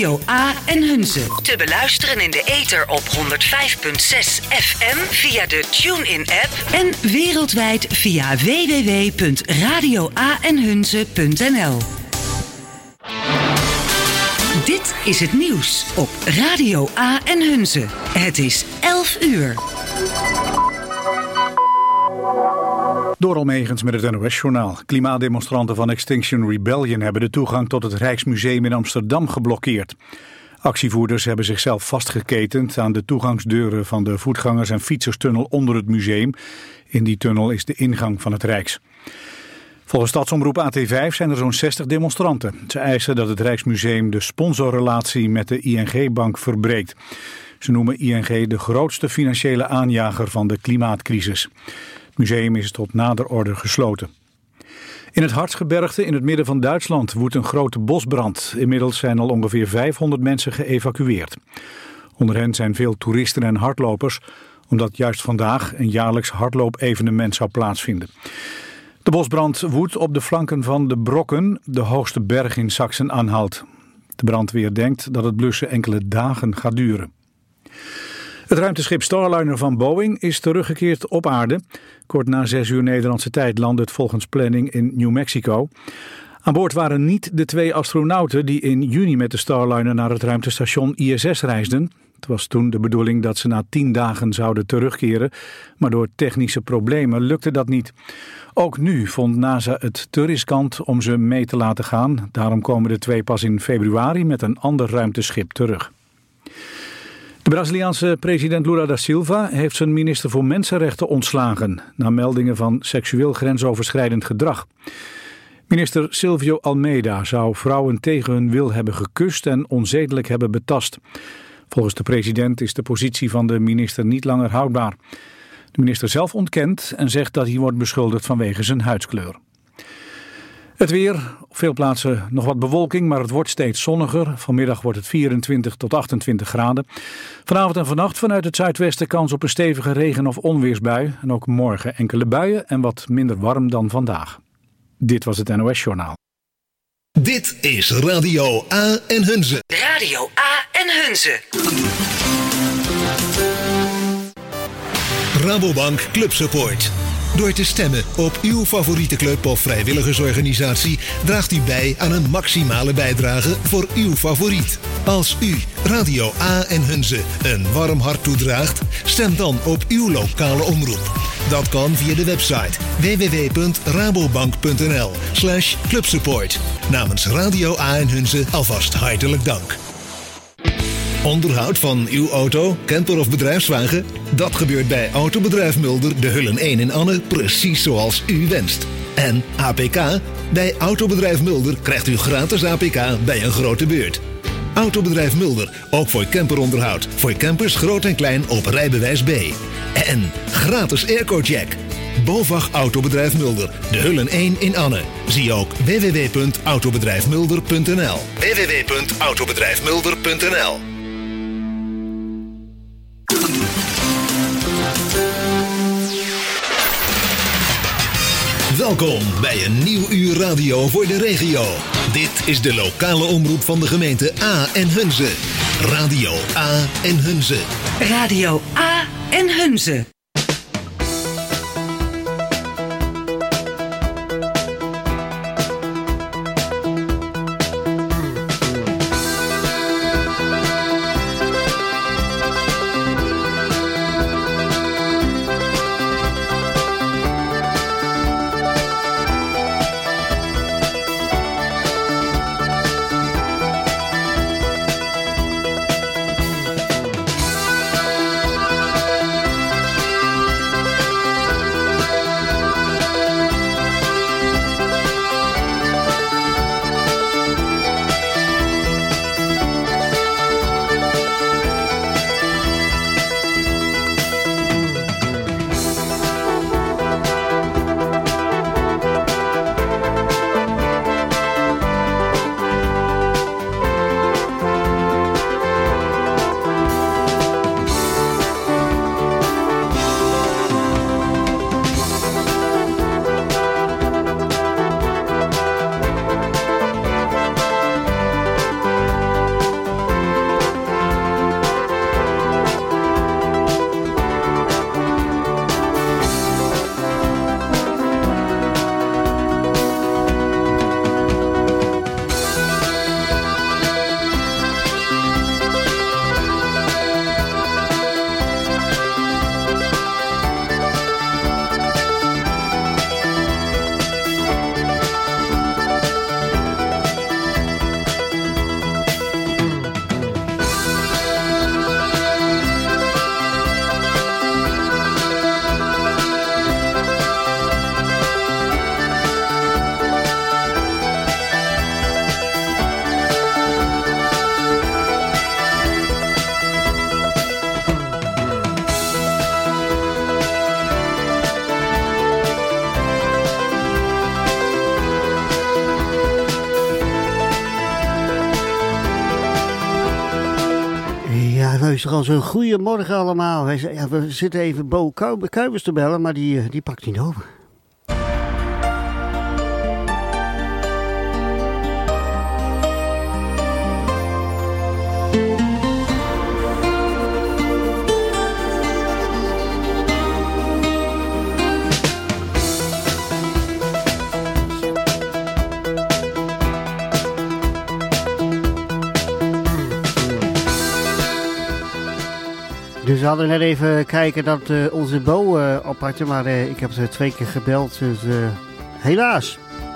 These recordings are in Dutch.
Radio A en Hunze. Te beluisteren in de ether op 105.6 FM via de TuneIn-app en wereldwijd via www.radioaenhunze.nl. Dit is het nieuws op Radio A en Hunze. Het is 11 uur. Door Almegens met het NOS-journaal. Klimaatdemonstranten van Extinction Rebellion hebben de toegang tot het Rijksmuseum in Amsterdam geblokkeerd. Actievoerders hebben zichzelf vastgeketend aan de toegangsdeuren van de voetgangers- en fietserstunnel onder het museum. In die tunnel is de ingang van het Rijks. Volgens stadsomroep AT5 zijn er zo'n 60 demonstranten. Ze eisen dat het Rijksmuseum de sponsorrelatie met de ING-bank verbreekt. Ze noemen ING de grootste financiële aanjager van de klimaatcrisis. Het museum is tot nader order gesloten. In het Hartsgebergte in het midden van Duitsland woedt een grote bosbrand. Inmiddels zijn al ongeveer 500 mensen geëvacueerd. Onder hen zijn veel toeristen en hardlopers, omdat juist vandaag een jaarlijks hardloopevenement zou plaatsvinden. De bosbrand woedt op de flanken van de Brokken, de hoogste berg in Sachsen-Anhalt. De brandweer denkt dat het blussen enkele dagen gaat duren. Het ruimteschip Starliner van Boeing is teruggekeerd op aarde. Kort na 6 uur Nederlandse tijd landde het volgens planning in New Mexico. Aan boord waren niet de 2 astronauten die in juni met de Starliner naar het ruimtestation ISS reisden. Het was toen de bedoeling dat ze na 10 dagen zouden terugkeren, maar door technische problemen lukte dat niet. Ook nu vond NASA het te riskant om ze mee te laten gaan. Daarom komen de 2 pas in februari met een ander ruimteschip terug. De Braziliaanse president Lula da Silva heeft zijn minister voor Mensenrechten ontslagen na meldingen van seksueel grensoverschrijdend gedrag. Minister Silvio Almeida zou vrouwen tegen hun wil hebben gekust en onzedelijk hebben betast. Volgens de president is de positie van de minister niet langer houdbaar. De minister zelf ontkent en zegt dat hij wordt beschuldigd vanwege zijn huidskleur. Het weer, op veel plaatsen nog wat bewolking, maar het wordt steeds zonniger. Vanmiddag wordt het 24 tot 28 graden. Vanavond en vannacht vanuit het zuidwesten kans op een stevige regen- of onweersbui. En ook morgen enkele buien en wat minder warm dan vandaag. Dit was het NOS-journaal. Dit is Radio A en Hunze. Radio A en Hunze. Rabobank Club Support. Door te stemmen op uw favoriete club of vrijwilligersorganisatie draagt u bij aan een maximale bijdrage voor uw favoriet. Als u Radio A en Hunze een warm hart toedraagt, stem dan op uw lokale omroep. Dat kan via de website www.rabobank.nl/clubsupport. Namens Radio A en Hunze alvast hartelijk dank. Onderhoud van uw auto, camper of bedrijfswagen? Dat gebeurt bij Autobedrijf Mulder, de Hullen 1 in Anne, precies zoals u wenst. En APK? Bij Autobedrijf Mulder krijgt u gratis APK bij een grote beurt. Autobedrijf Mulder, ook voor camperonderhoud. Voor campers groot en klein op rijbewijs B. En gratis airco-check. BOVAG Autobedrijf Mulder, de Hullen 1 in Anne. Zie ook www.autobedrijfmulder.nl. www.autobedrijfmulder.nl. Welkom bij een nieuw uur radio voor de regio. Dit is de lokale omroep van de gemeente A en Hunze. Radio A en Hunze. Radio A en Hunze. luister al zo'n goeiemorgen allemaal. We zitten even Bo Kuipers te bellen, maar die pakt niet over. Dus we hadden net even kijken dat onze Bo oppakte, maar ik heb ze 2 keer gebeld, dus helaas.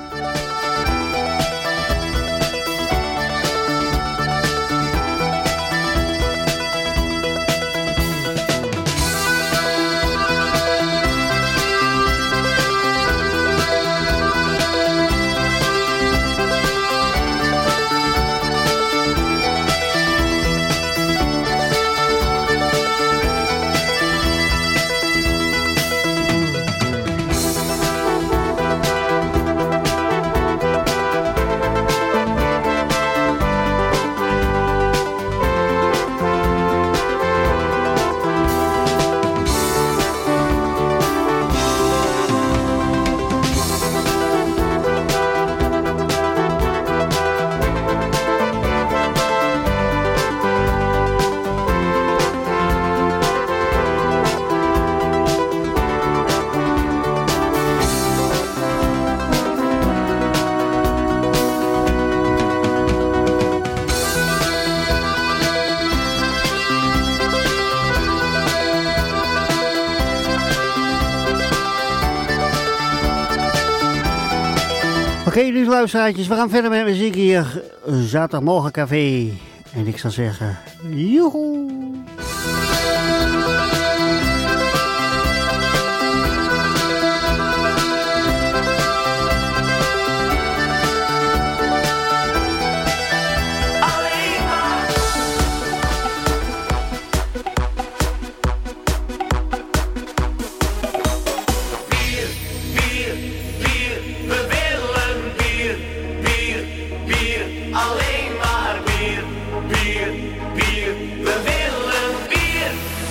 Oké, dus luisteraartjes, we gaan verder met muziek hier. Zaterdagmorgen café. En ik zou zeggen, joehoe! Alleen maar bier, bier, bier. We willen bier.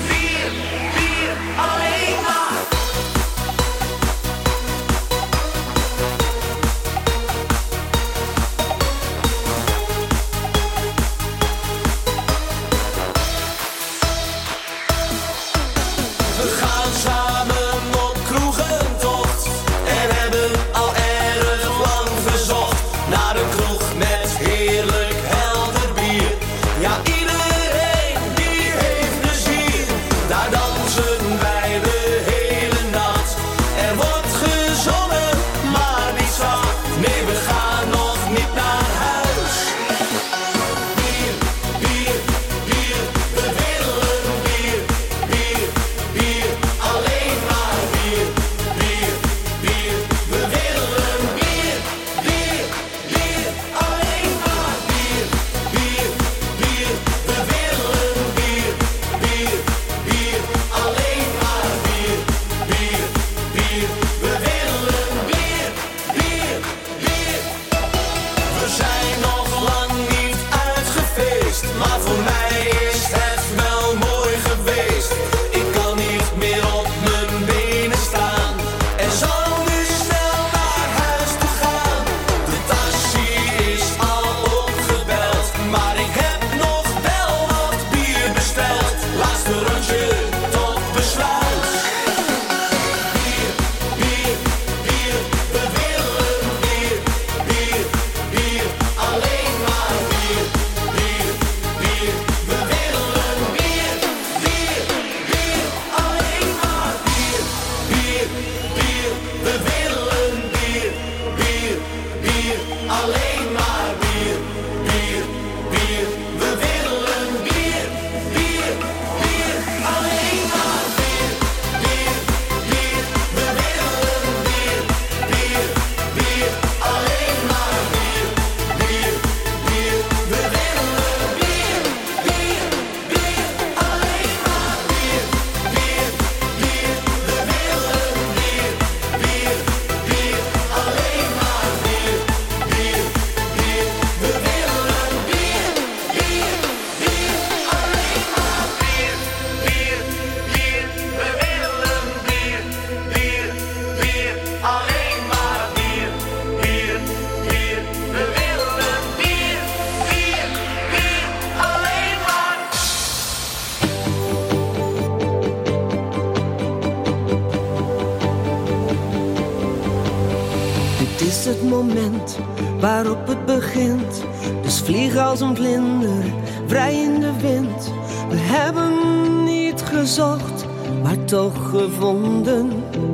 moment waarop het begint. Dus vlieg als een vlinder, vrij in de wind. We hebben niet gezocht, maar toch gevonden.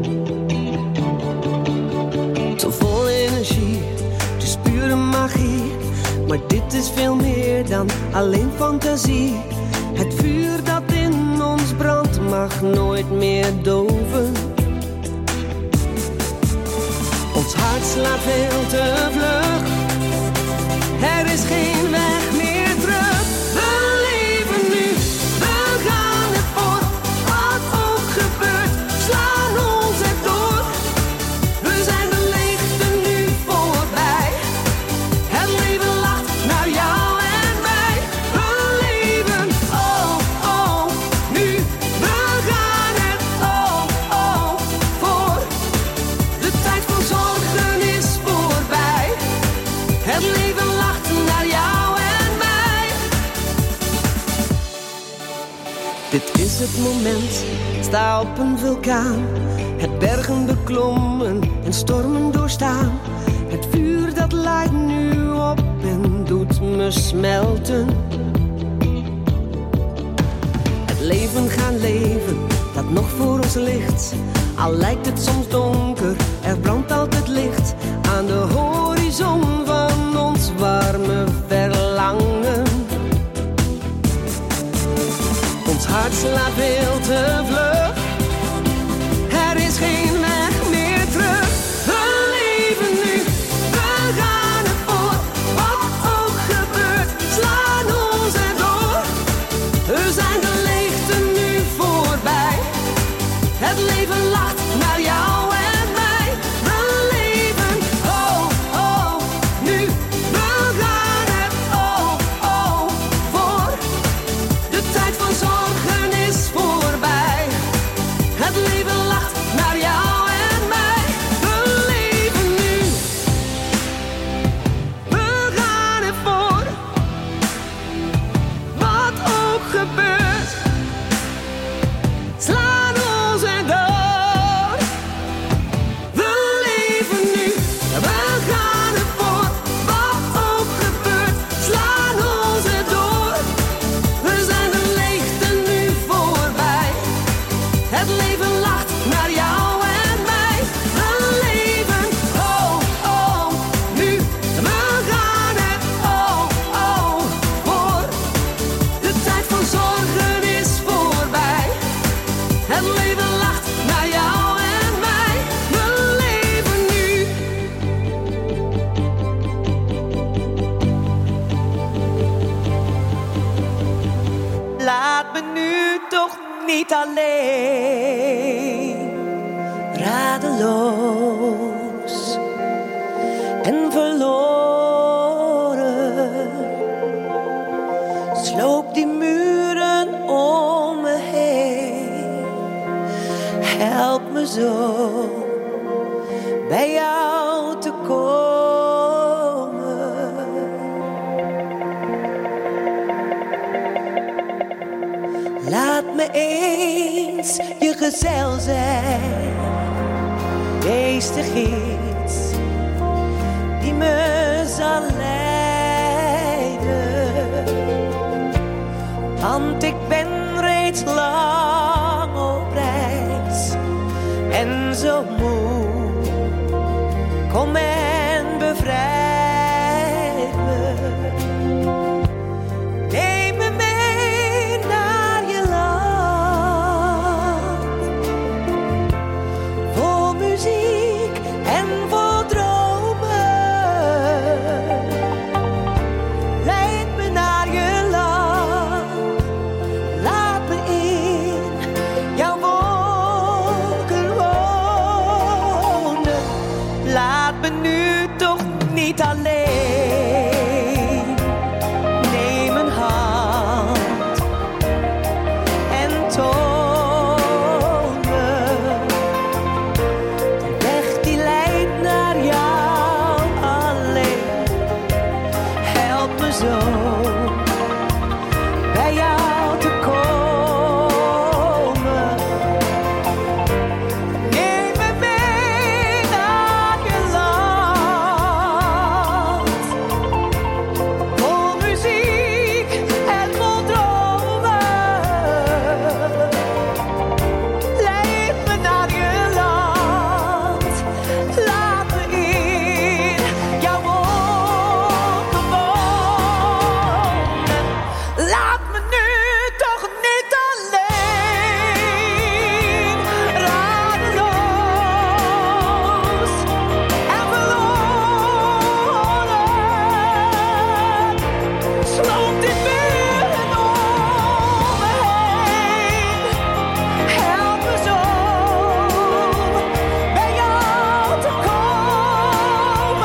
Zo vol energie, het is pure magie. Maar dit is veel meer dan alleen fantasie. Het vuur dat in ons brandt mag nooit meer doven. Ons hart slaat veel te vlug. Er is geen weg meer terug. We leven nu, we gaan ervoor. Wat ook gebeurt, slaan ons erdoor. We zijn de leegte nu voorbij. Het leven lacht naar jou en mij. We leven, oh, oh, nu. We gaan er, oh, oh, voor. De tijd van zorgen is voorbij. Het leven lacht naar jou en mij. Dit is het moment, sta op een vulkaan. Het bergen beklommen en stormen doorstaan. Het vuur dat laait nu op en doet me smelten. Het leven gaan leven, dat nog voor ons ligt. Al lijkt het soms donker, er brandt altijd licht. Aan de horizon van ons warme verlangen. Ons hart slaat veel te vlug. Er is geen weg meer terug. We leven nu, we gaan ervoor. Wat ook gebeurt, slaan ons erdoor. We zijn de leegte nu voorbij. Het leven lacht naar jou en mij. We leven, oh, oh, nu. We gaan er, oh, oh, voor. De tijd van zorgen is voorbij. Het leven lacht naar jou en mij. We leven nu. We gaan ervoor. Wat ook gebeurt, slaan ons erdoor. We leven nu. We gaan ervoor. Wat ook gebeurt, slaan ons erdoor. We zijn de leegte nu voorbij. Het leven lacht naar jou en mij. We leven, oh, oh, nu. We gaan er, oh, oh, voor. De tijd van zorgen is voorbij. Het leven lacht naar jou en mij. We leven nu. Laat me nu toch niet alleen, radeloos en verloren. Sloop die muren om me heen, help me zo bij jou te komen. Laat me eens je gezel zijn. Wees de gids die me zal leiden. Want ik ben reeds lang op reis en zo moe. Kom en bevrijd me. Neem me mee naar je land. Vol muziek en vol dromen. Leid me naar je land. Laat me in Laat me nu toch niet alleen, radeloos en verloren. Sloot die muren om me heen, help me zo bij jou te komen.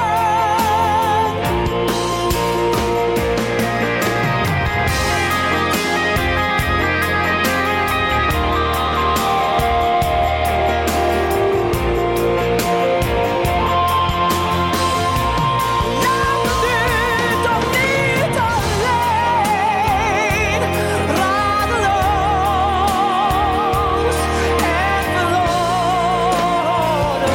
Laat me nu toch niet alleen, radeloos en verloren.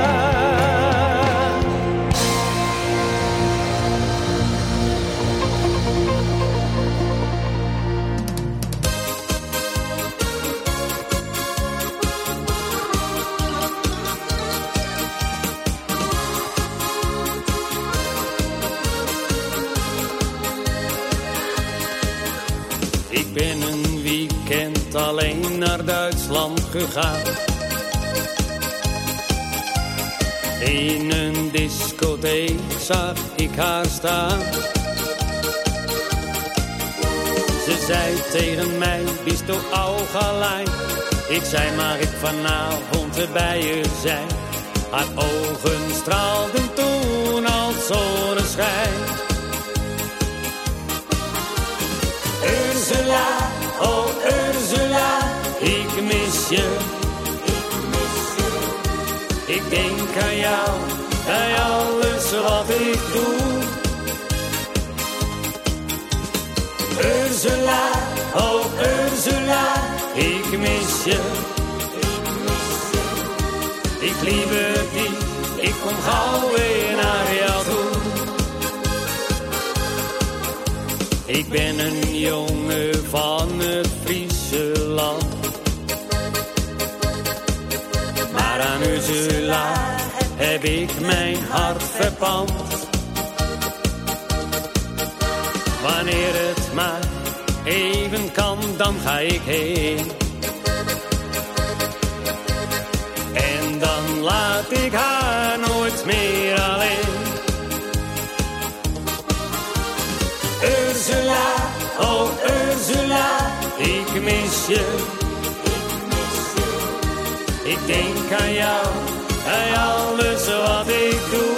Ik ben een weekend alleen naar Duitsland gegaan. In een discotheek zag ik haar staan. Ze zei tegen mij, bist toch al gelijk? Ik zei, mag ik vanavond bij je zijn? Haar ogen straalden toen als zonneschijn. Ursula, oh Ursula, ik mis je. Ik denk aan jou, bij alles wat ik doe. Ursula, oh Ursula, ik mis je. Ik liebe die, ik kom gauw weer naar jou toe. Ik ben een jongen van het Friese land. Maar aan Ursula heb ik mijn hart verpand. Wanneer het maar even kan, dan ga ik heen. En dan laat ik haar nooit meer alleen. Ursula, oh Ursula, ik mis je. Ik denk aan jou, bij alles wat ik doe.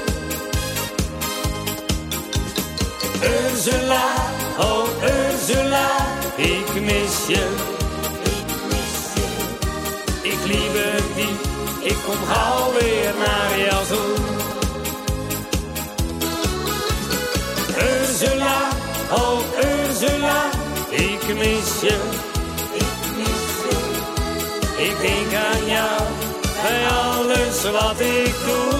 Ursula, oh Ursula, ik mis je. Ik liebe die, ik kom gauw weer naar jou toe. Ursula, oh Ursula, ik mis je. Ik denk aan jou, bij alles wat ik doe.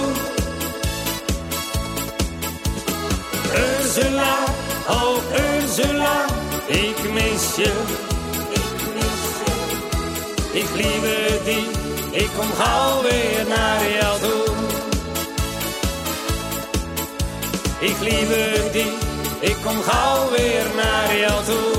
Ursula, oh Ursula, ik mis je. Ik liebe die, ik kom gauw weer naar jou toe. Ik liebe die, ik kom gauw weer naar jou toe.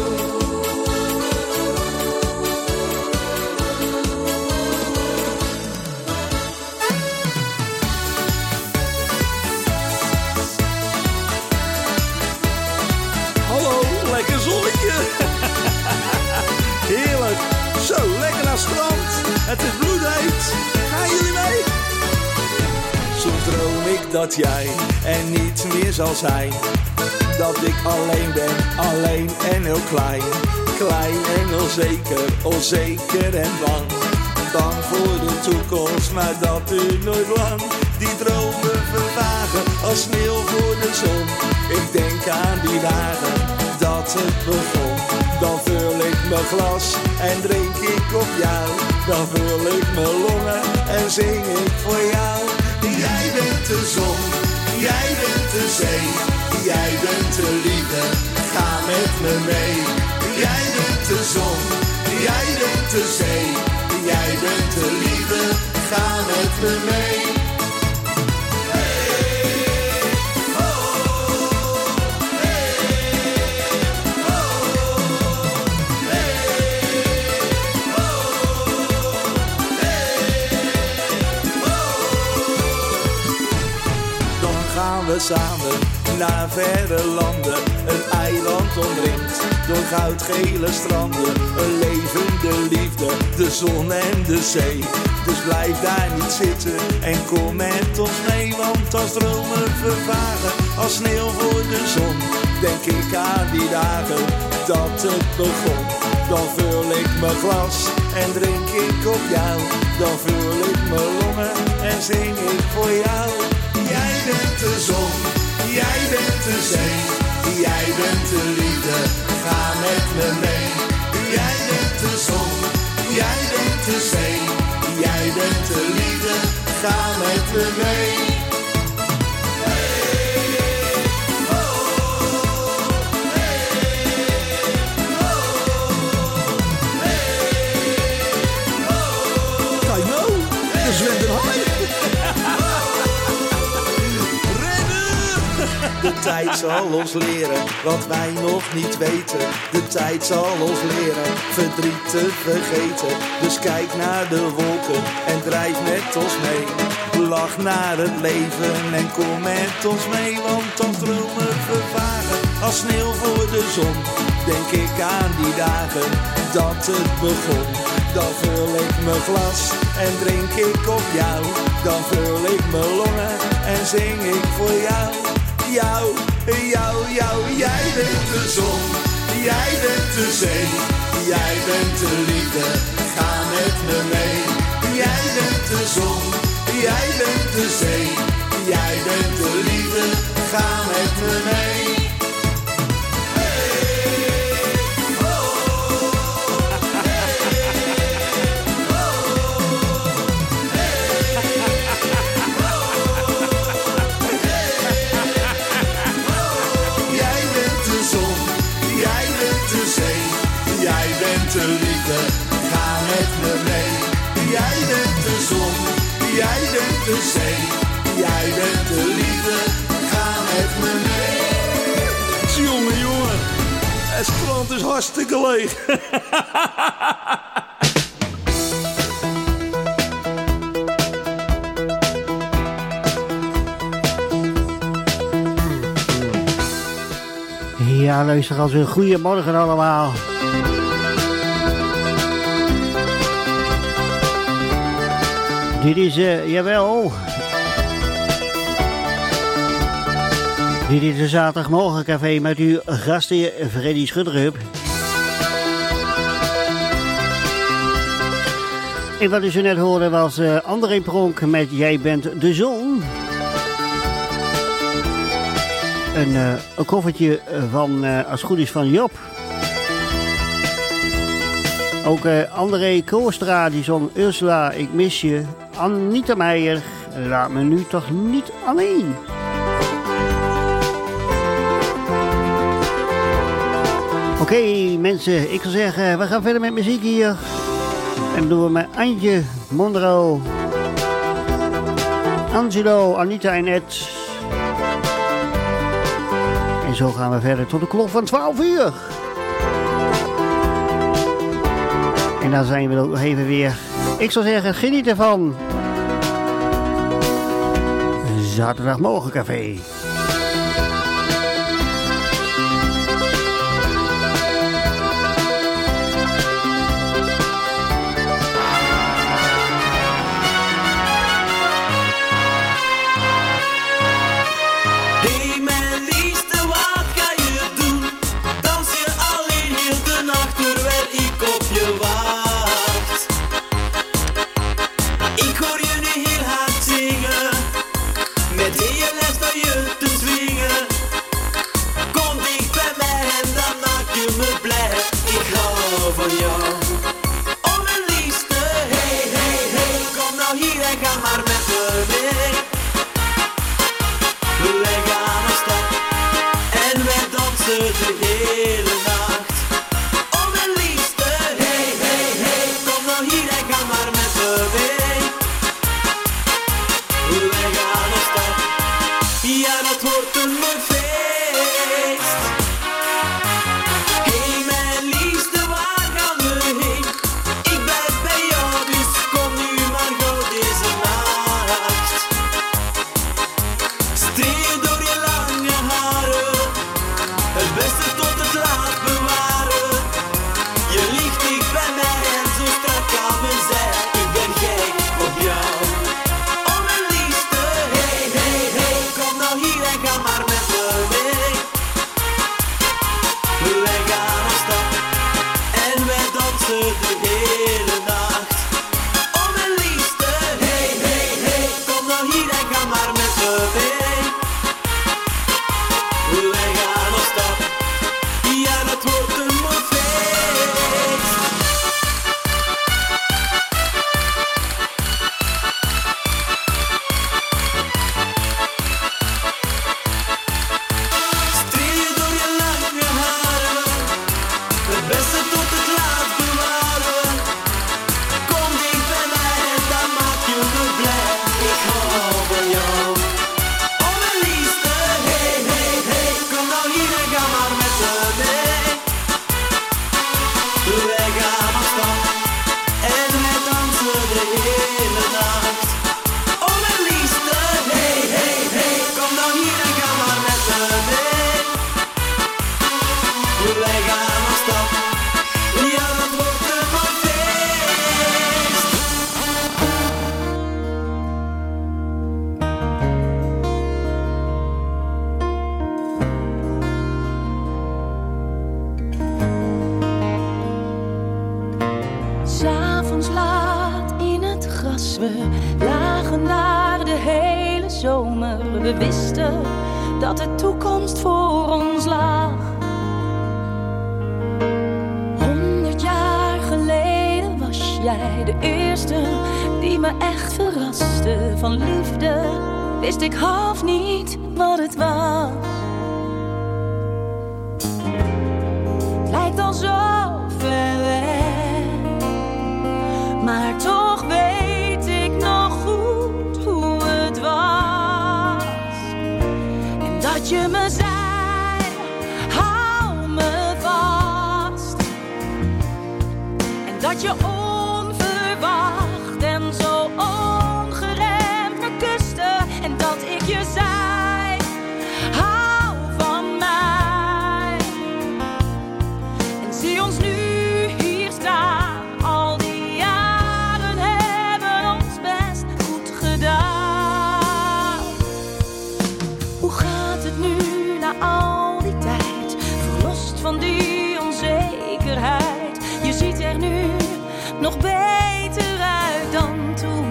Hallo, lekker zonnetje. Heerlijk. Zo, lekker naar het strand. Het is bloedheet. Gaan jullie mee? Soms droom ik dat jij er niet meer zal zijn. Dat ik alleen ben, alleen en heel klein. Klein en onzeker, onzeker en bang. Bang voor de toekomst, maar dat duurt nooit lang. Die dromen vervagen als sneeuw voor de zon. Ik denk aan die dagen dat het begon. Dan vul ik mijn glas en drink ik op jou. Dan vul ik mijn longen en zing ik voor jou. Jij bent de zon, jij bent de zee. Jij bent de liefde, ga met me mee. Jij bent de zon, jij bent de zee. Jij bent de liefde, ga met me mee. Hey, oh, hey, oh. we samen naar verre landen. Een eiland omringd door goudgele stranden. Een levende liefde, de zon en de zee. Dus blijf daar niet zitten en kom met ons mee. Want als dromen vervagen, als sneeuw voor de zon, denk ik aan die dagen dat het begon. Dan vul ik mijn glas en drink ik op jou. Dan vul ik mijn longen en zing ik voor jou. Jij bent de zon, jij bent de zee. Jij bent de liefde, ga met me mee. Jij bent de zon, jij bent de zee. Jij bent de liefde, ga met me mee. De tijd zal ons leren wat wij nog niet weten. De tijd zal ons leren verdriet te vergeten. Dus kijk naar de wolken en drijf met ons mee. Lach naar het leven en kom met ons mee. Want als dromen vervagen als sneeuw voor de zon, denk ik aan die dagen dat het begon. Dan vul ik mijn glas en drink ik op jou. Dan vul ik mijn longen en zing ik voor jou. Jou, jou, jou, jij bent de zon, jij bent de zee. Jij bent de liefde, ga met me mee. Jij bent de zon, jij bent de zee. Jij bent de liefde, ga met me mee. De liefde, ga met me mee. Jij bent de zon, jij bent de zee. Jij bent de liefde, ga met me mee. Jongen, jongen, het strand is hartstikke leeg. Ja, luisteraars, een goeiemorgen allemaal. Dit is, jawel. Dit is de zaterdagmorgencafé met uw gastheer Freddy Schudderup. En wat u zo net hoorde was André Pronk met Jij bent de zon. Een koffertje van, als het goed is, van Job. Ook André Koostra, die zong Ursula, ik mis je. Anita Meijer, laat me nu toch niet alleen. Oké, mensen, ik zou zeggen, we gaan verder met muziek hier. En dat doen we met Antje, Mondro, Angelo, Anita en Ed. En zo gaan we verder tot de klok van 12 uur. En dan zijn we er nog even weer. Ik zou zeggen, geniet ervan. Zaterdagmorgencafé. Hey mijn liefste, wat ga je doen? Dans je alleen heel de nacht terwijl ik op je wacht? Ik hoor je nu heel hard zingen, met heel les van je Wij gaan op stap en we dansen de hele nacht. Oh mijn liefste, hey, hey, hey, kom dan hier en ga maar met me mee. Wij gaan op stap, ja dat wordt een mooi feest. S'avonds laat in het gras, we lagen daar de hele zomer. We wisten dat de toekomst voor ons lag. 100 jaar geleden was jij de eerste die me echt verraste. Van liefde wist ik half niet wat het was. Het lijkt al zo ver weg, maar toch weet ik nog goed hoe het was. En dat je me zei, hou me vast. En dat je onverwacht en zo ongeremd me kuste. En dat ik je zei, hou van mij. En zie ons nu hier staan, al die jaren hebben ons best goed gedaan. Hoe gaat het nu na al die tijd, verlost van die onzekerheid? Je ziet er nu nog beter uit dan toen.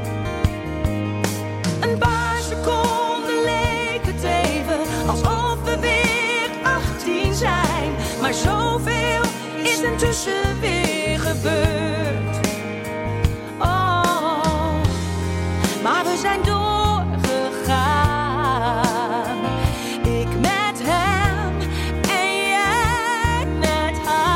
Een paar seconden leek het even alsof we weer 18 zijn. Maar zoveel is intussen weer gebeurd. Oh, maar we zijn doorgegaan. Ik met hem en jij met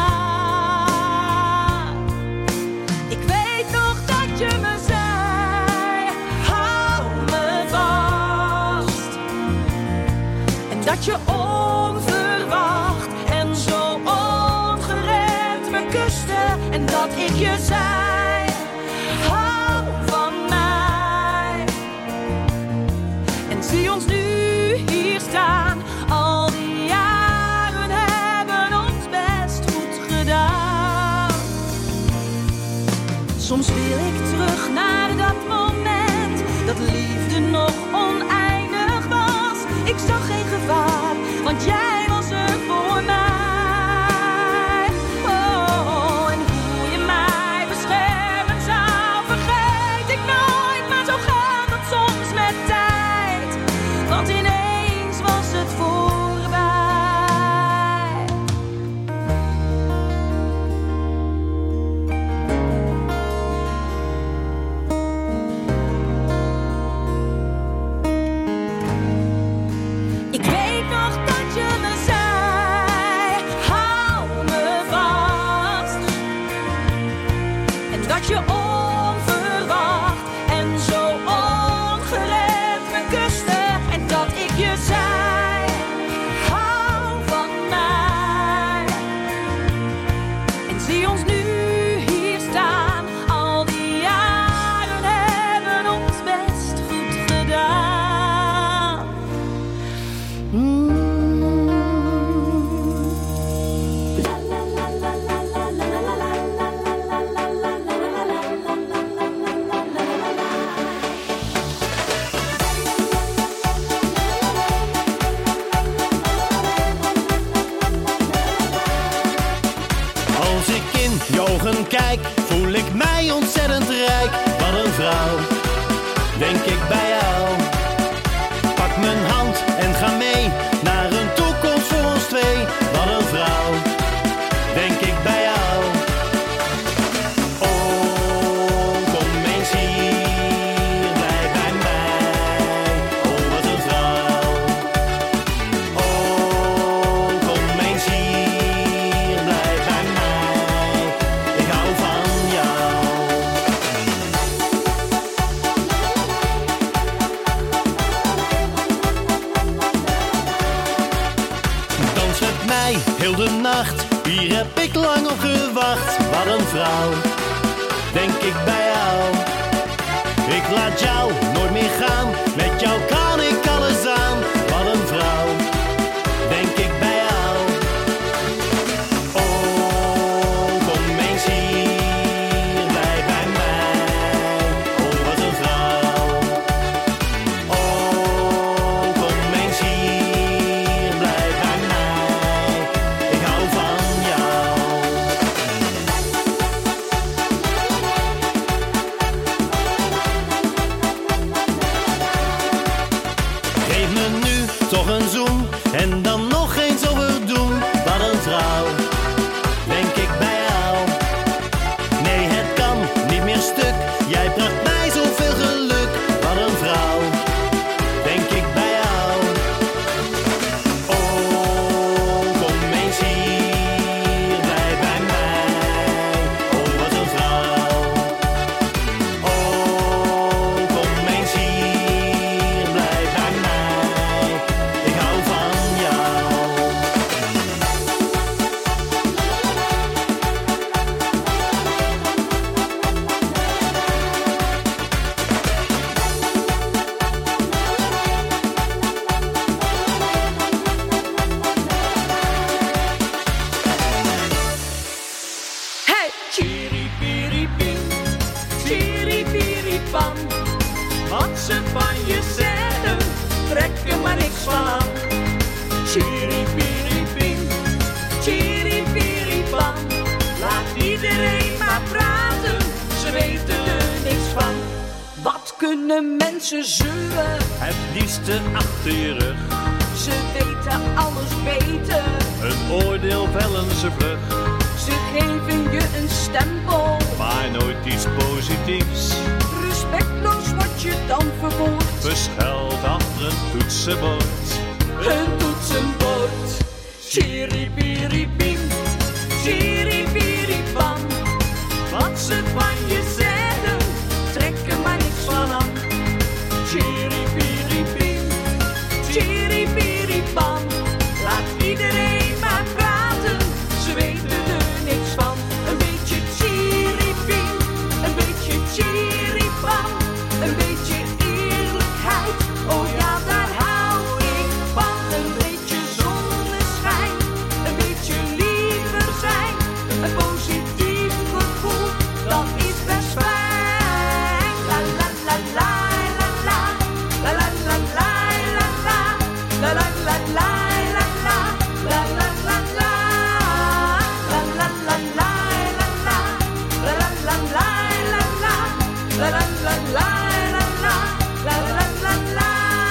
haar. Ik weet nog dat je me zei, hou me vast. En dat je onverwacht en zo ongeremd me kuste. En dat ik je zei, hou van mij. En zie ons nu hier staan, al die jaren hebben ons best goed gedaan. Soms wil ik terug naar dat moment, dat liefde nog oneindig was. Ik zag geen gevaar, want jij was er voor mij. Oh, en hoe je mij beschermen zou, vergeet ik nooit. Maar zo gaat het soms met tijd, want ineens was het voorbij. Ik weet nog dat je me zei, hou me vast. En dat je onverwacht en zo ongeremd me kuste. En dat ik je zei, hou van mij. En zie ons nu hier staan, al die jaren hebben ons best goed gedaan. Als ik in je ogen kijk, voel ik mij ontzettend rijk. Wat een vrouw, denk ik bij jou. Pak mijn hand en ga mee naar een toekomst voor ons twee. Wat een vrouw, denk ik bij jou. Oh, kom eens hier, blijf bij mij. Oh, wat een vrouw. Oh, kom eens hier, blijf bij mij. Ik hou van jou. niet lang op gewacht. Wat een vrouw, denk ik bij jou. Ik laat jou nooit meer gaan. Met jou kan ik alles aan. Wat een vrouw, denk ik bij jou. Oh, kom eens hier, blijf bij mij. Oh, wat een vrouw. Oh, kom eens hier, blijf bij mij. Ik hou van jou. Geef me nu toch een zoen en dan nog eens overdoen. Wat een vrouw, denk ik bij jou. Nee, het kan niet meer stuk. Jij bracht mij zoveel geluk. Wat een vrouw, denk ik bij jou. Oh, kom eens hier, blijf bij mij. Oh, wat een vrouw. Oh, kom eens hier, blijf bij mij. Ik hou van jou. Hey! Chiripiripim, chiripiripam. Wat ze van je zeggen, trek er maar niks van aan. Chiripiripim, chiripiripam. Laat iedereen maar praten, ze weten er niks van. Wat kunnen mensen zeuren? Het liefste achter je rug. Ze weten alles beter. Een oordeel vellen ze vlug. Ze geven je een stempel. Maar nooit iets positiefs. Respectloos word je dan verwoord. Verschuild achter een toetsenbord. Een toetsenbord. Chiripiripim, chiripiripam. Wat ze van je zeggen, trek er maar niks van aan. Chiripiripim, chiripiripam. Laat iedereen maar praten, ze weten er niks van. Een beetje chiripim, een beetje chiripam. Een beetje eerlijkheid, oh ja, daar hou ik van. Een beetje zonneschijn, een beetje liever zijn. Een positief gevoel, dat is best fijn. La la la la la la, la la la la la la, la la la la la la, la la la la, la la la la la la, la la la la la la, la la la la la la, la la la la.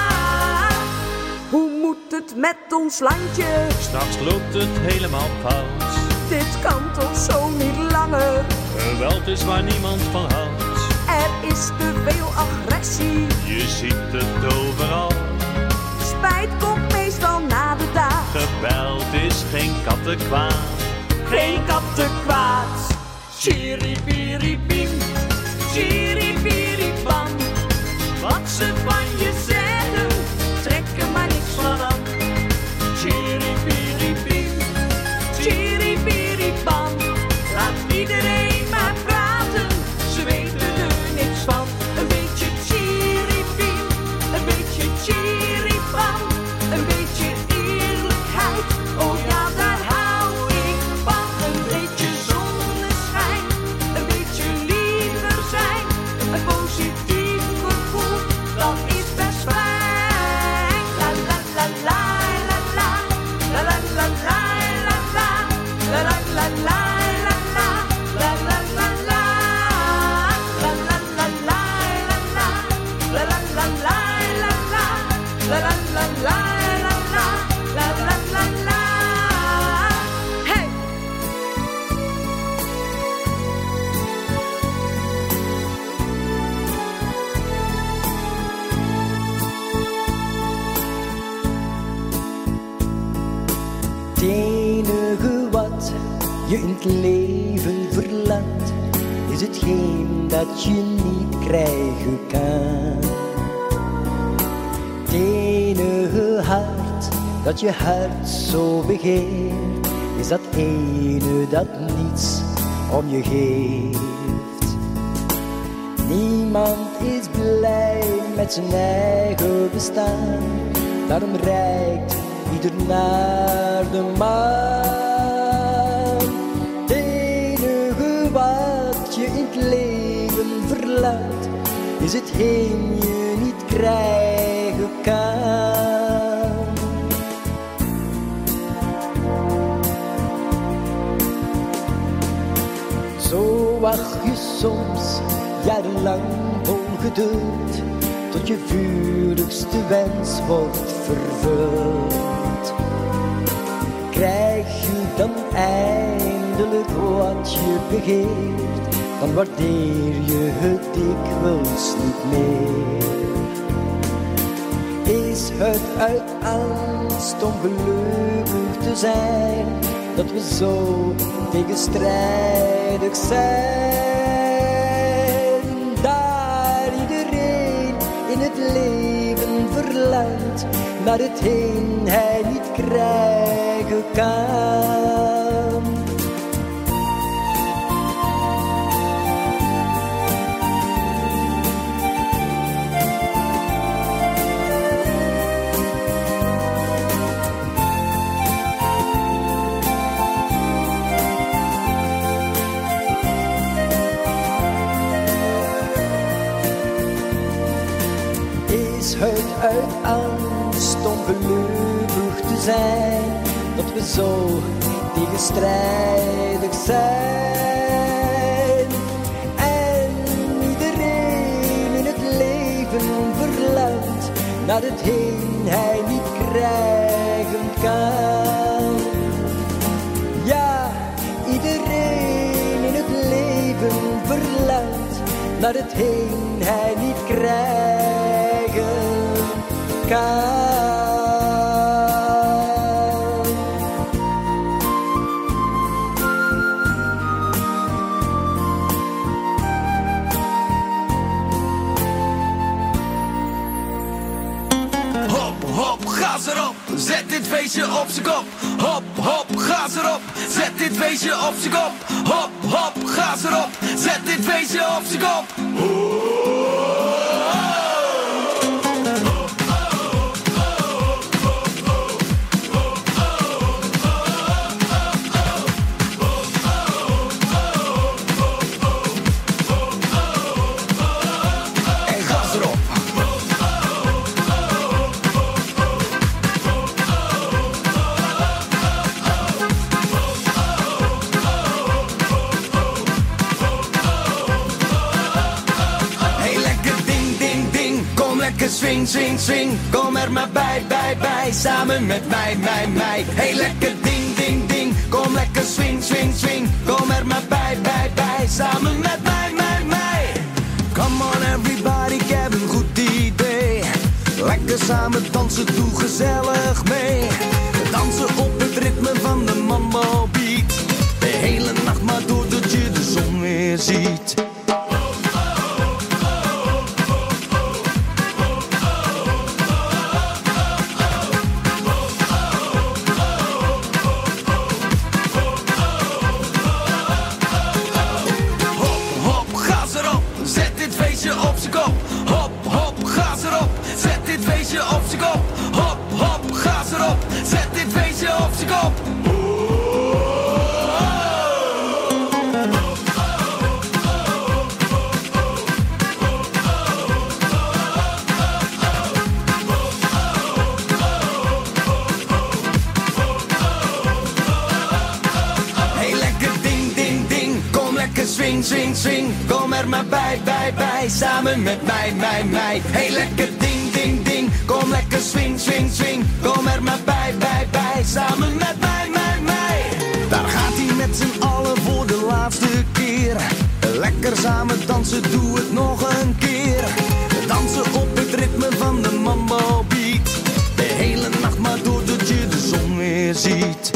Hoe moet het met ons landje? Straks loopt het helemaal fout. Dit kan toch zo niet langer? Geweld is waar niemand van houdt. Er is te veel agressie. Je ziet het overal. Spijt komt meestal na de daad. Geweld is geen kattenkwaad. Geen kattenkwaad. Chiripiripim, chiripiripam. Wat ze van je zeggen, trek er maar niks van aan. Chiripiripim, chiripiripam. Laat iedereen maar praten, ze weten er niks van. Een beetje chiripim, een beetje chiripam. Een beetje eerlijkheid, oh ja, daar hou ik van. Een beetje zonneschijn, een beetje liever zijn. Een positief gevoel, dat is best fijn. La la la la la la, la la la la la la, la la la la la la, la la la la, la la la la la la, la la la la la la, la la la la la, la la la la. Hey! Het enige wat je in het leven verlangt, is hetgeen dat je niet krijgen kan. Het enige hart dat je hart zo begeert, is dat ene ene dat niets om je geeft. Niemand is blij met zijn eigen bestaan, daarom reikt ieder naar de maan. Het enige wat je in het leven verlangt, is hetgeen je niet krijgen kan. Zo wacht je soms jarenlang vol geduld, tot je vurigste wens wordt vervuld. Krijg je dan eindelijk wat je begeert, dan waardeer je het dikwijls niet meer. Is het uit angst om gelukkig te zijn, dat we zo tegenstrijdig zijn? Daar iedereen in het leven verlangt naar hetgeen hij niet krijgen kan. Het uit angst om gelukkig te zijn, dat we zo tegenstrijdig zijn. En iedereen in het leven verlangt naar hetgeen hij niet krijgen kan. Ja, iedereen in het leven verlangt naar hetgeen hij niet krijgen kan. Hop, hop, gas erop, zet dit feestje op z'n kop. Hop, hop, gas erop, zet dit feestje op z'n kop. Hop, hop, gas erop, zet dit feestje op z'n kop. Swing, swing, swing, kom er maar bij, samen met mij. Hey, lekker ding, ding, ding, kom lekker swing, swing, swing, kom er maar bij, samen met mij. Come on everybody, ik heb een goed idee. Lekker samen dansen, doe gezellig mee. Dansen op het ritme van de mambo beat. De hele nacht maar door tot je de zon weer ziet. Swing, swing, swing, kom er maar bij, samen met mij. Hey, lekker ding, ding, ding, kom lekker swing, swing, swing, kom er maar bij, samen met mij. Daar gaat hij met z'n allen voor de laatste keer. Lekker samen dansen, doe het nog een keer. Dansen op het ritme van de mambo beat. De hele nacht maar door tot je de zon weer ziet.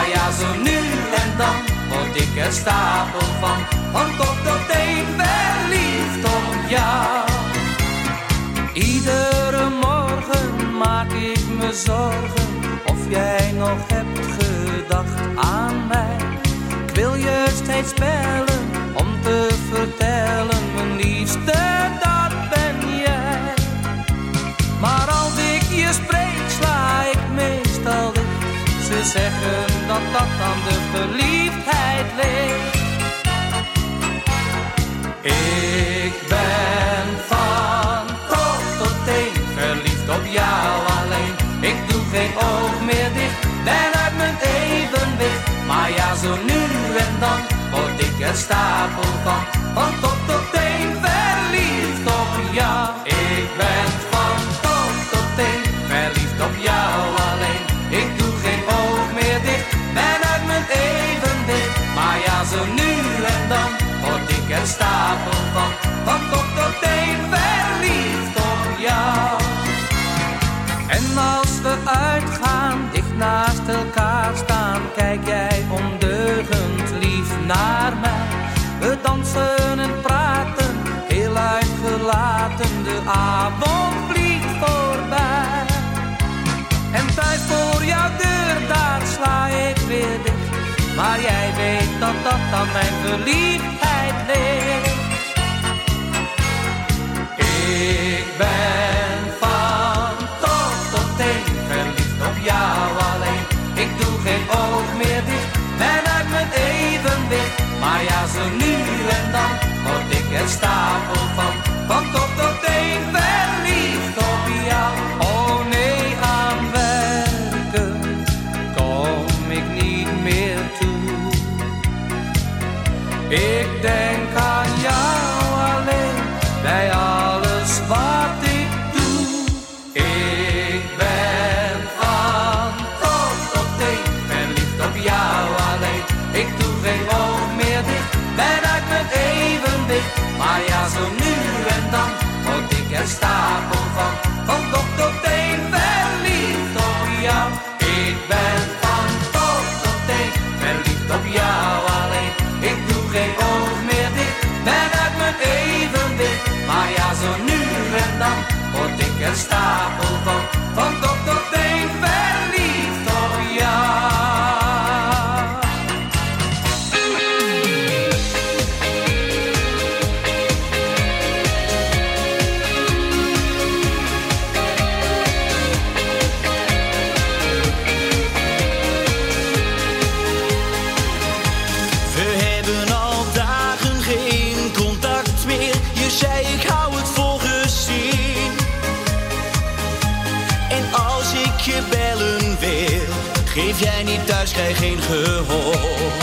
Maar ja, zo nu en dan word ik er stapel van top tot teen verliefd op jou. Iedere morgen maak ik me zorgen of jij nog hebt gedacht aan mij. Ik wil je steeds bellen om te vertellen, mijn liefste, dat ben jij. Maar als ik je spreek, sla ik meestal dicht. Ze zeggen dat dat aan de verliefdheid ligt. Ik ben van top tot teen verliefd op jou alleen. Ik doe geen oog meer dicht, ben uit mijn evenwicht. Maar ja, zo nu en dan word ik er stapel van top tot teen verliefd op jou. Ik ben van top tot teen verliefd op jou alleen. Ik doe geen oog meer dicht, ben uit mijn evenwicht. Maar ja, zo nu en dan word ik er stapel van top tot teen verliefd op jou. En als we uitgaan, dicht naast elkaar staan, kijk jij ondeugend lief naar mij. We dansen en praten, heel uitgelaten, de avond vliegt voorbij. En thuis voor jouw deur, daar sla ik weer dicht. Maar jij weet dat dat aan mijn verliefdheid ligt. Ik ben van top tot teen verliefd op jou alleen. Ik doe geen oog meer dicht, ben uit mijn evenwicht. Maar ja, zo nu en dan word ik er stapel van top tot teen verliefd op jou. Oh nee, aan werken kom ik niet meer toe. Ik denk aan jou alleen, bij alles wat ik doe. Ik ben van top tot teen verliefd op jou alleen. Ik doe geen oog meer dicht, ben uit mijn evenwicht. Maar ja, zo nu en dan word ik er stapel van top tot teen verliefd op jou. Ik ben van top tot teen verliefd op jou alleen. Ik doe geen oog meer dicht, ben uit mijn evenwicht. Maar ja, zo nu en dan word ik er stapel van top tot teen verliefd op jou. Geef jij niet thuis, krijg geen gehoor.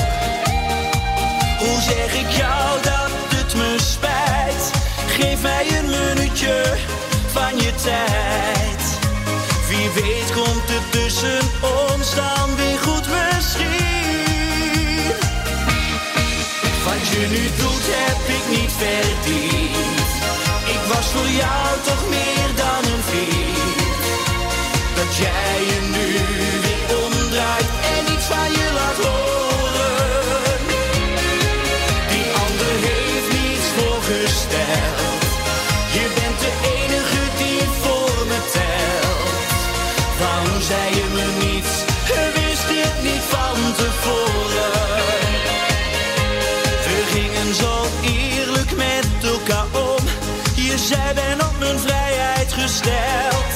Hoe zeg ik jou dat het me spijt? Geef mij een minuutje van je tijd. Wie weet komt het tussen ons dan weer goed misschien. Wat je nu doet heb ik niet verdiend. Ik was voor jou toch meer dan een vriend. Dat jij je nu weer omdraait en iets van je laat horen. Die ander heeft niets voorgesteld. Je bent de enige die voor me telt. Waarom zei je me niets? Wist dit niet van tevoren? We gingen zo eerlijk met elkaar om. Je zei ben op mijn vrijheid gesteld.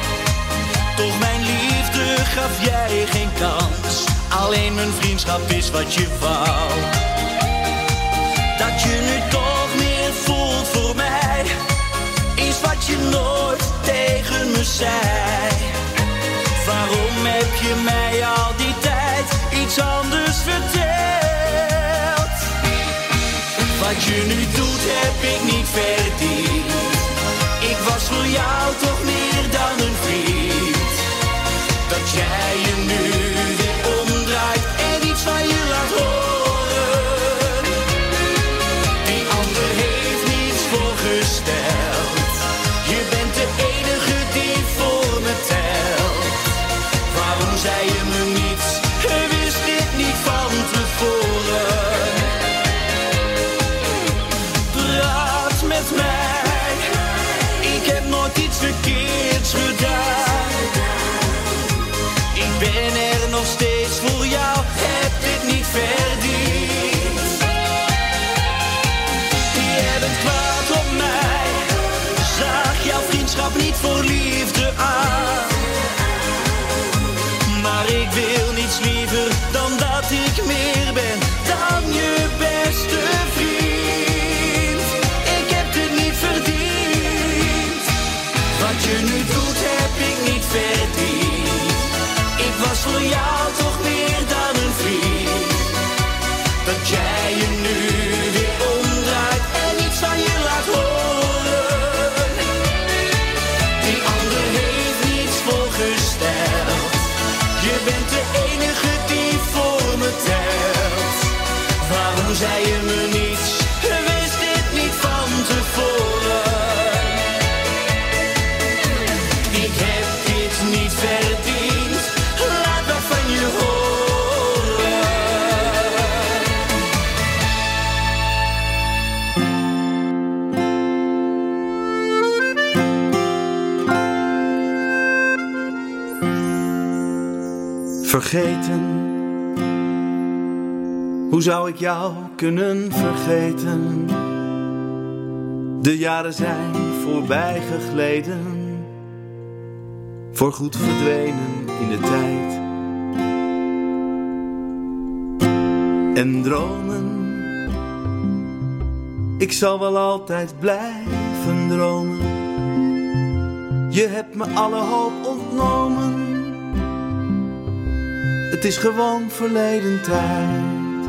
Toch mijn liefde gaf jij geen kans. Alleen mijn vriendschap is wat je wou. Dat je nu toch meer voelt voor mij, is wat je nooit tegen me zei. Waarom heb je mij al die tijd iets anders verteld? Wat je nu doet heb ik niet verdiend. Ik was voor jou toch meer dan een vriend. Dat jij je nu weer omdraait en iets van je laat horen. Die ander heeft niets voorgesteld. Je bent de enige die voor me telt. Waarom zei je me niets? Wist je dat ik meer ben dan je beste vriend. Ik heb het niet verdiend. Wat je nu doet heb ik niet verdiend. Ik was voor jou toch meer dan een vriend. Dat jij je nu weer omdraait en niets van je laat horen. Die ander heeft niets voorgesteld. Je bent de enige die voor me telt. Waarom zei je me niets? Wist dit niet van tevoren? Ik heb dit niet verdiend. Laat wat van je horen. Vergeten, hoe zou ik jou kunnen vergeten? De jaren zijn voorbij gegleden, voorgoed verdwenen in de tijd. En dromen, ik zal wel altijd blijven dromen. Je hebt me alle hoop ontnomen. Het is gewoon verleden tijd.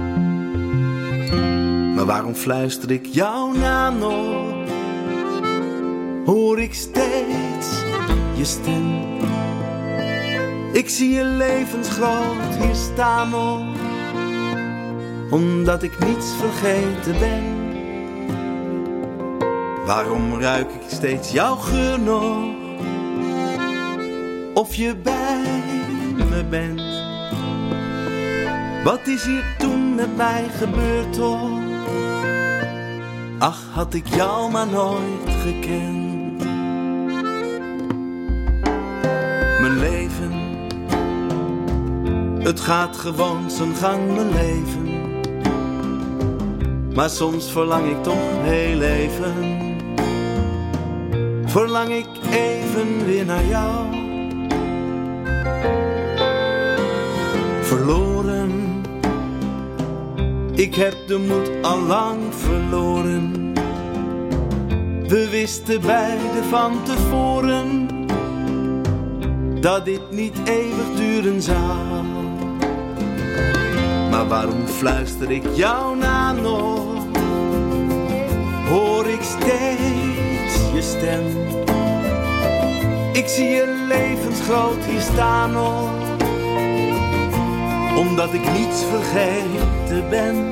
Maar waarom fluister ik jouw naam nog? Hoor ik steeds je stem. Ik zie je levensgroot hier staan nog. Omdat ik niets vergeten ben. Waarom ruik ik steeds jouw geur nog? Of je bij me bent. Wat is hier toen met mij gebeurd toch? Ach, had ik jou maar nooit gekend. Mijn leven, het gaat gewoon zijn gang, mijn leven. Maar soms verlang ik toch heel even. Verlang ik even weer naar jou. Verloren, ik heb de moed al lang verloren. We wisten beiden van tevoren dat dit niet eeuwig duren zou. Maar waarom fluister ik jouw naam nog? Hoor ik steeds je stem. Ik zie je levensgroot hier staan nog. Omdat ik niets vergeten ben.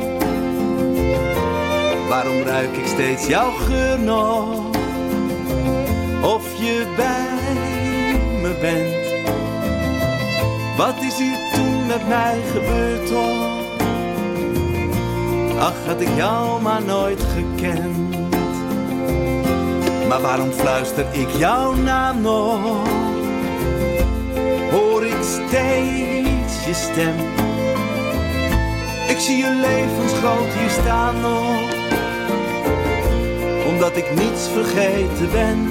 Waarom ruik ik steeds jouw geur nog? Of je bij me bent. Wat is hier toen met mij gebeurd toch? Ach, had ik jou maar nooit gekend. Maar waarom fluister ik jouw naam nog? Hoor ik steeds je stem. Ik zie je levensgroot hier staan nog. Omdat ik niets vergeten ben.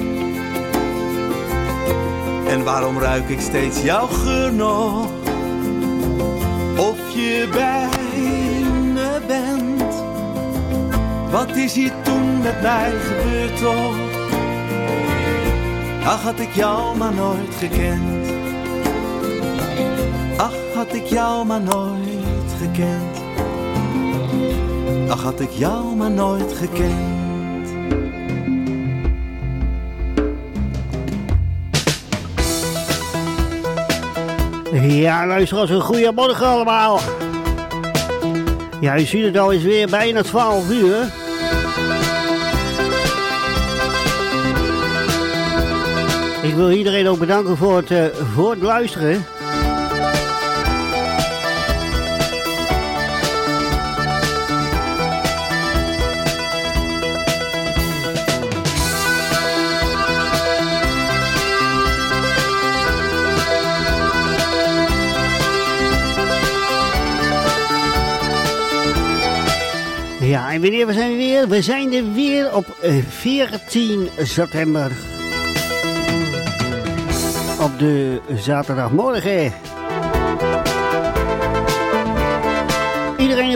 En waarom ruik ik steeds jouw geur nog? Of je bij me bent. Wat is hier toen met mij gebeurd toch? Ach, had ik jou maar nooit gekend. Ach, had ik jou maar nooit gekend. Ach, had ik jou maar nooit gekend. Ja, luisteraars, een goeiemorgen allemaal. Ja, u ziet het al, is weer bijna 12 uur. Ik wil iedereen ook bedanken voor het luisteren. Ja, en wanneer zijn we weer? We zijn er weer op 14 september. Op de zaterdagmorgen.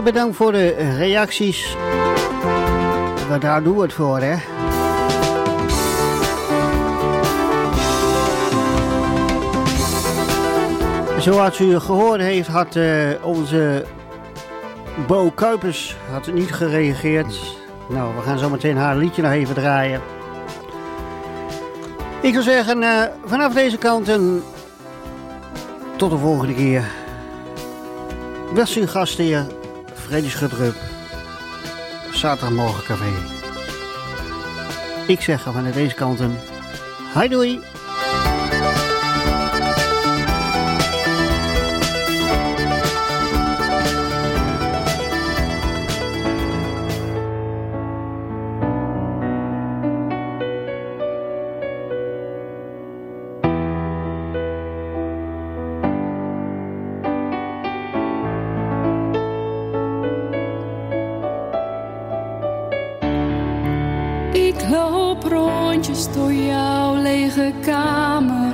heren, bedankt voor de reacties. Maar daar doen we het voor, hè. Zoals u gehoord heeft, had onze Bo Kuipers niet gereageerd. Nou, we gaan zo meteen haar liedje nog even draaien. Ik zou zeggen, vanaf deze kant tot de volgende keer. Was uw gastheer Freddy Schutrup, Zaterdagmorgen Café. Ik zeg van deze kant hi doei. Ik loop rondjes door jouw lege kamer.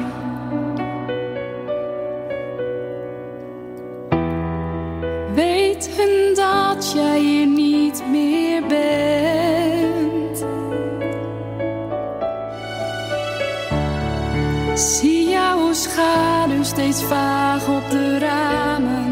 Weten dat jij hier niet meer bent. Zie jouw schaduw steeds vaag op de ramen.